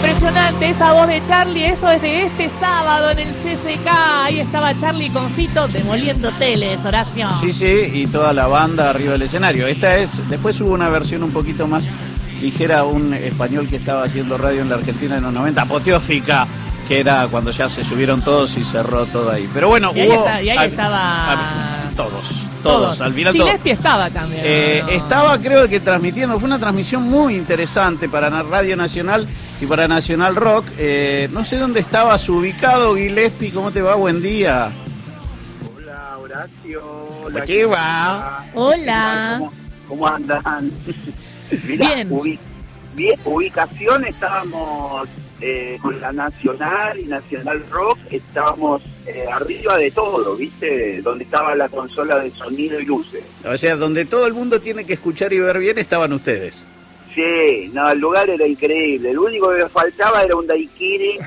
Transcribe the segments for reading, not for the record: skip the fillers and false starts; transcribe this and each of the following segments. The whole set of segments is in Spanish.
impresionante esa voz de Charlie. Eso es de este sábado en el CCK. Ahí estaba Charlie con Fito demoliendo teles, Horacio. Sí, sí, y toda la banda arriba del escenario. Después hubo una versión un poquito más ligera, un español que estaba haciendo radio en la Argentina en los 90, apoteósica, que era cuando ya se subieron todos y cerró todo ahí. Pero bueno, y ahí estaba... Todos, al final todos. Gillespie estaba también. Estaba, creo que transmitiendo, fue una transmisión muy interesante para Radio Nacional y para Nacional Rock. No sé dónde estabas ubicado, Gillespie, ¿cómo te va? Buen día. Hola, Horacio. Hola, ¿qué va? Hola. ¿Cómo andan? Mirá, bien. Ubicación, estábamos con la Nacional y Nacional Rock, estábamos arriba de todo, ¿viste? Donde estaba la consola de sonido y luces. O sea, donde todo el mundo tiene que escuchar y ver bien, estaban ustedes. Sí, no, el lugar era increíble. Lo único que nos faltaba era un daiquiri.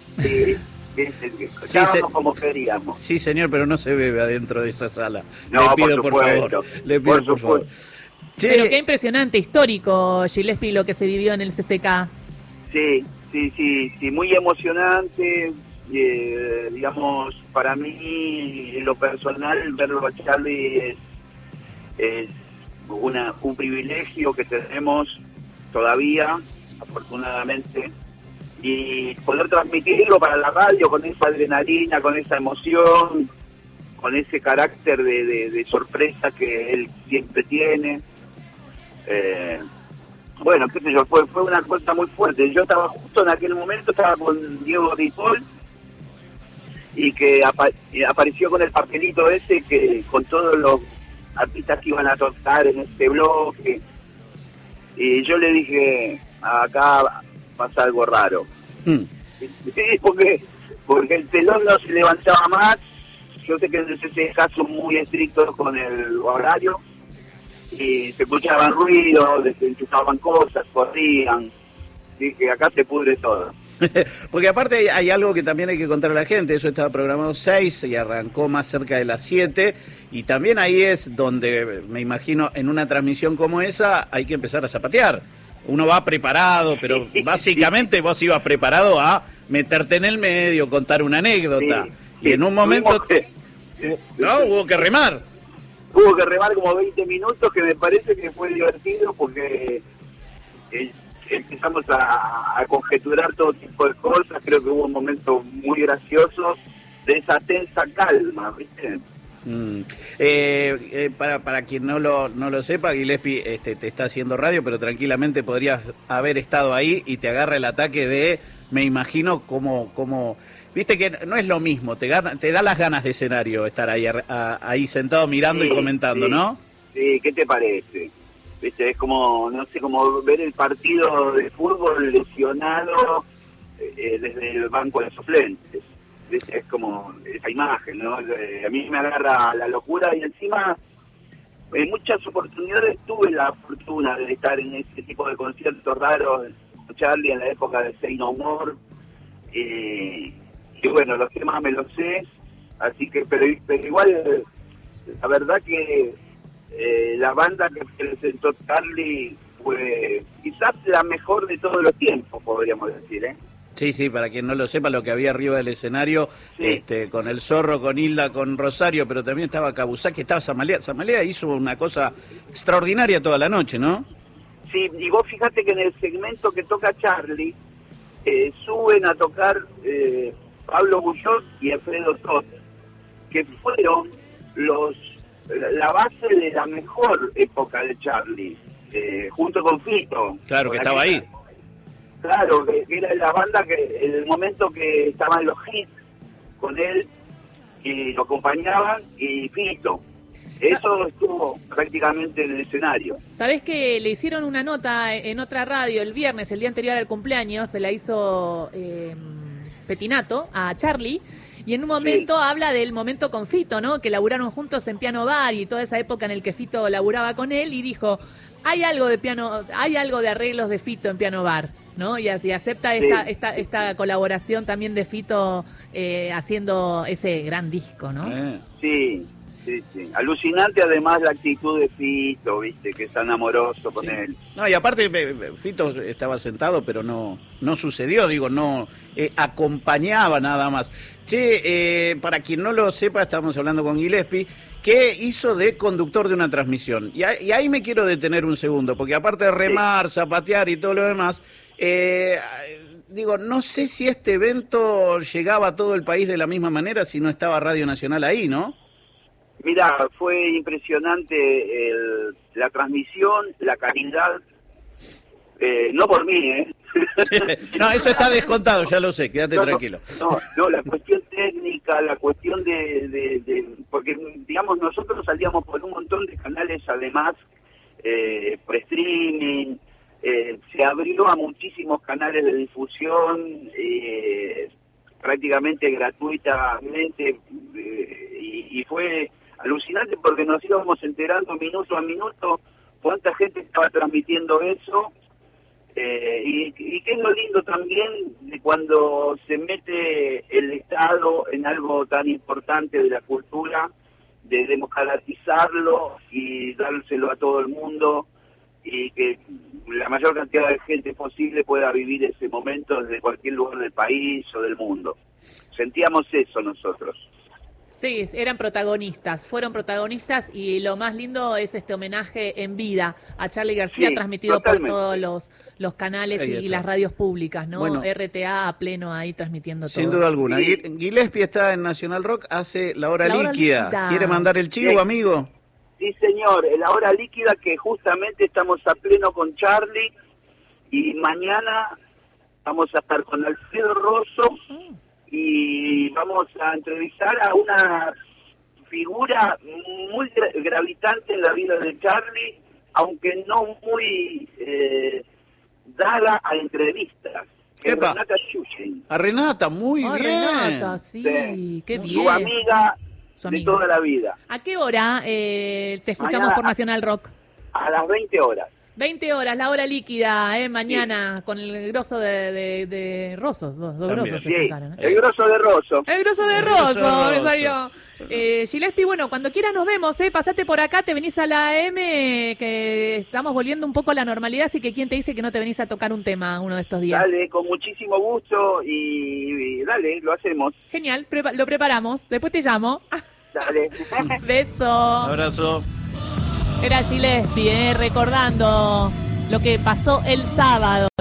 Estábamos como queríamos. Sí, señor, pero no se bebe adentro de esa sala. No, le pido, por favor. Le pido, por favor. Che. Pero qué impresionante, histórico, Gillespie, lo que se vivió en el CCK. Sí, muy emocionante. Digamos, para mí, en lo personal, verlo a Charlie es un privilegio que tenemos todavía, afortunadamente, y poder transmitirlo para la radio con esa adrenalina, con esa emoción, con ese carácter de sorpresa que él siempre tiene. Bueno, qué sé yo, fue una cosa muy fuerte. Yo estaba justo en aquel momento, estaba con Diego Ripoll, y que apareció con el papelito ese que con todos los artistas que iban a tocar en este bloque, y yo le dije, acá pasa algo raro. Sí, porque el telón no se levantaba más. Yo sé que en ese caso muy estrictos con el horario, y se escuchaban ruidos, se enchufaban cosas, corrían. Dije, acá se pudre todo. Porque aparte hay algo que también hay que contar a la gente. Eso estaba programado 6 y arrancó más cerca de las 7, y también ahí es donde me imagino en una transmisión como esa hay que empezar a zapatear. Uno va preparado, pero básicamente vos ibas preparado a meterte en el medio, contar una anécdota, y en un momento hubo que remar. Hubo que remar como 20 minutos, que me parece que fue divertido porque empezamos a conjeturar todo tipo de cosas. Creo que hubo un momento muy gracioso de esa tensa calma, ¿viste? Para quien no lo sepa, Gillespie te está haciendo radio, pero tranquilamente podrías haber estado ahí y te agarra el ataque de, me imagino, como viste que no es lo mismo, te da las ganas de escenario estar ahí sentado mirando y comentando, ¿no? Sí, ¿qué te parece? ¿Viste? Es como, no sé, como ver el partido de fútbol lesionado desde el banco de suplentes. ¿Viste? Es como esa imagen, ¿no? A mí me agarra la locura, y encima en muchas oportunidades tuve la fortuna de estar en ese tipo de conciertos raros con Charlie en la época de Say No More. Y bueno, los temas me los sé, así que, pero igual, la verdad que la banda que presentó Charlie fue quizás la mejor de todos los tiempos, podríamos decir, ¿eh? Sí, para quien no lo sepa, lo que había arriba del escenario, con el Zorro, con Hilda, con Rosario, pero también estaba Kabuzaki, estaba Samalea. Samalea hizo una cosa extraordinaria toda la noche, ¿no? Sí, y vos fíjate que en el segmento que toca Charlie, suben a tocar Pablo Bullón y Alfredo Tot, que fueron la base de la mejor época de Charlie, junto con Fito. Claro, que estaba ahí. Claro, que era la banda que en el momento que estaban los hits con él, y lo acompañaban, y Fito. Eso estuvo prácticamente en el escenario. ¿Sabés que le hicieron una nota en otra radio el viernes, el día anterior al cumpleaños? Se la hizo Petinato a Charlie, y en un momento habla del momento con Fito, ¿no? Que laburaron juntos en Piano Bar y toda esa época en el que Fito laburaba con él, y dijo, hay algo de arreglos de Fito en Piano Bar, ¿no? Y acepta esta colaboración también de Fito haciendo ese gran disco, ¿no? Sí, Sí, sí. Alucinante además la actitud de Fito, viste, que es tan amoroso con él. No, y aparte Fito estaba sentado, pero no sucedió, digo, no acompañaba nada más. Che, para quien no lo sepa, estamos hablando con Gillespie, que hizo de conductor de una transmisión. Y ahí me quiero detener un segundo, porque aparte de remar, zapatear y todo lo demás, digo, no sé si este evento llegaba a todo el país de la misma manera si no estaba Radio Nacional ahí, ¿no? Mira, fue impresionante la transmisión, la calidad, no por mí, No, eso está descontado, ya lo sé, quédate tranquilo. No, la cuestión técnica, la cuestión porque digamos nosotros salíamos por un montón de canales además, por streaming, se abrió a muchísimos canales de difusión, prácticamente gratuitamente, y fue alucinante porque nos íbamos enterando minuto a minuto cuánta gente estaba transmitiendo eso, y qué es lo lindo también de cuando se mete el Estado en algo tan importante de la cultura, de democratizarlo y dárselo a todo el mundo, y que la mayor cantidad de gente posible pueda vivir ese momento desde cualquier lugar del país o del mundo. Sentíamos eso nosotros. Sí, fueron protagonistas, y lo más lindo es este homenaje en vida a Charly García, Sí, transmitido totalmente. por todos los canales y las radios públicas, ¿no? Bueno, RTA a pleno ahí transmitiendo todo. Sin duda alguna. Sí. Gillespie está en Nacional Rock, hace La Hora La Hora Líquida. Líquida. ¿Quiere mandar el chivo, Sí. amigo? Sí, señor, la hora líquida que justamente estamos a pleno con Charly, y mañana vamos a estar con Alfredo Rosso y vamos a entrevistar a una figura muy gravitante en la vida de Charly, aunque no muy dada a entrevistas. Que es Epa. Renata Schuchen, A Renata, muy bien. Renata, sí, qué bien. su amiga Su de amiga. toda la vida. ¿A qué hora te escuchamos Mañana por Nacional Rock? A las 20 horas. 20 horas, la hora líquida, mañana, con el grosso de Rosos, dos También. grosos se Sí, juntaron. el grosso de Rosso. El grosso de grosso de Rosso, me Rosso. salió. Gillespie, bueno, cuando quieras nos vemos, pasate por acá, te venís a la AM, que estamos volviendo un poco a la normalidad, así que ¿quién te dice que no te venís a tocar un tema uno de estos días? Dale, con muchísimo gusto y dale, lo hacemos. Genial, lo preparamos, después te llamo. Dale. Beso. Abrazo. Era Gillespie, recordando lo que pasó el sábado.